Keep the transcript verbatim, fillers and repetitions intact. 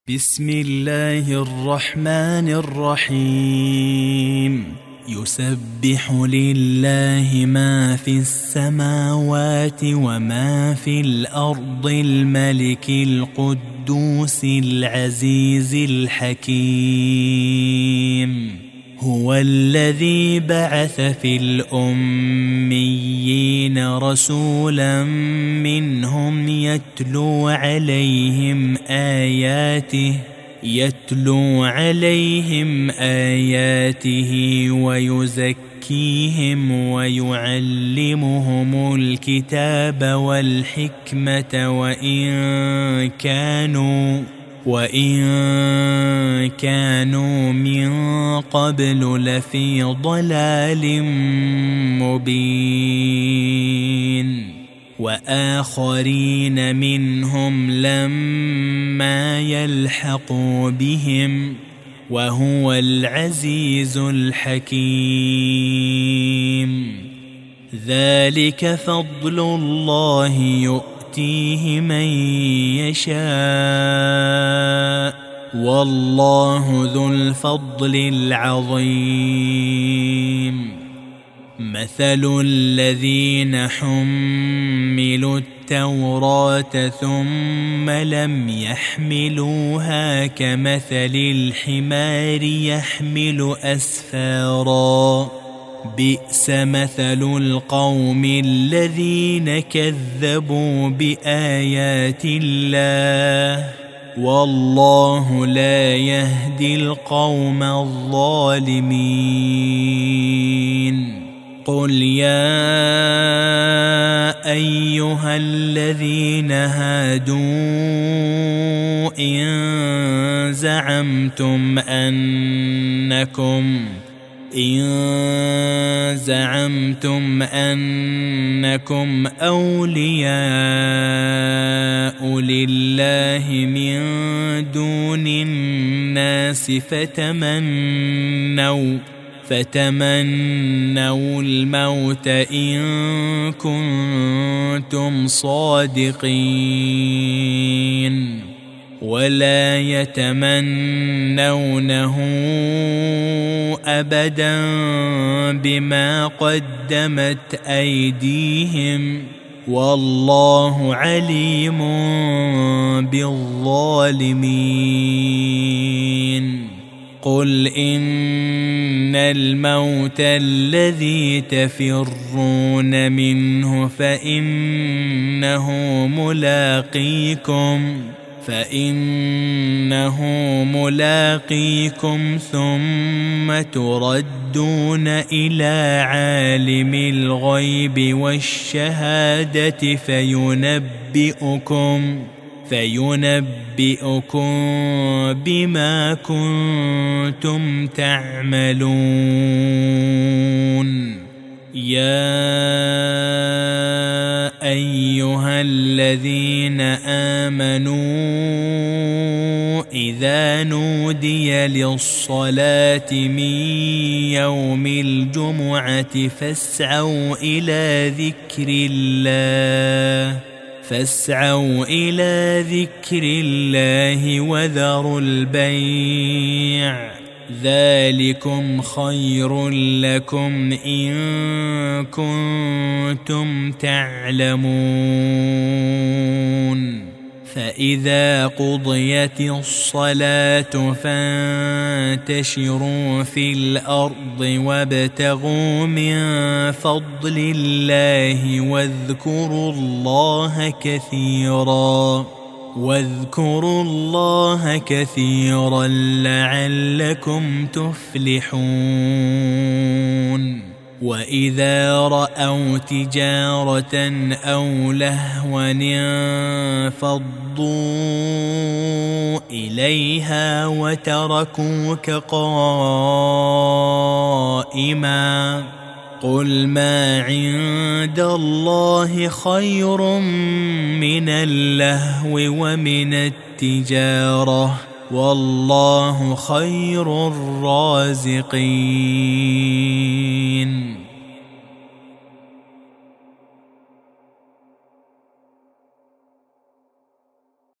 بسم الله الرحمن الرحيم. يسبح لله ما في السماوات وما في الأرض الملك القدوس العزيز الحكيم. هو الذي بعث في الأميين رسولا منهم يتلو عليهم آياته يتلو عليهم آياته ويزكيهم ويعلمهم الكتاب والحكمة وإن كانوا وإن كانوا من قبل لفي ضلال مبين. وآخرين منهم لما يلحقوا بهم وهو العزيز الحكيم. ذلك فضل الله يؤتيه من يشاء والله ذو الفضل العظيم. مثل الذين حملوا التوراة ثم لم يحملوها كمثل الحمار يحمل أسفارا بئس مثل القوم الذين كذبوا بآيات الله والله لا يهدي القوم الظالمين. قل يا أيها الذين هادوا إن زعمتم أنكم إن زعمتم أنكم أولياء لله من دون الناس فتمنوا فتمنوا الموت إن كنتم صادقين ولا يتمنونه أبدا بما قدمت أيديهم والله عليم بالظالمين. قل إن الموت الذي تفرون منه فإنه ملاقيكم فإنه ملاقيكم ثم تردون إلى عالم الغيب والشهادة فينبئكم فينبئكم بما كنتم تعملون. يا أيها الذين آمنوا إذا نودي للصلاة من يوم الجمعة فاسعوا إلى ذكر الله فاسعوا إلى ذكر الله وذروا البيع ذلكم خير لكم إن كنتم تعلمون. فإذا قضيت الصلاة فانتشروا في الأرض وابتغوا من فضل الله واذكروا الله كثيرا واذكروا الله كثيرا لعلكم تفلحون. وإذا رأوا تجارة أو لهوا انفضوا إليها وتركوك قائما قل ما عند الله خير من اللهو ومن التجارة والله خير الرازقين.